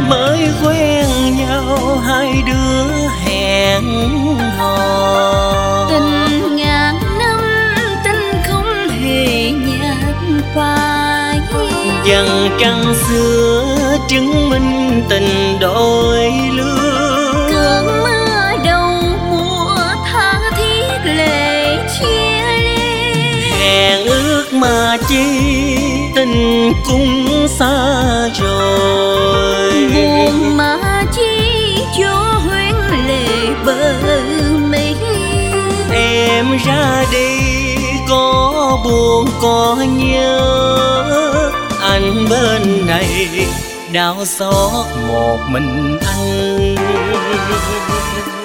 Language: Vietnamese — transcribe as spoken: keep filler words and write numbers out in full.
mới quen nhau, hai đứa hẹn hò. Tình ngàn năm tình không hề nhạt phai, Dần trăng xưa chứng minh tình đôi lứa. cơn mưa đầu mùa tha thiết lệ chia ly. Hẹn ước mà chi tình cũng xa rồi. Buồn mà chi cho huyễn lệ bờ mi. Em ra đi có buồn có nhớ, anh bên này đau xót một mình anh.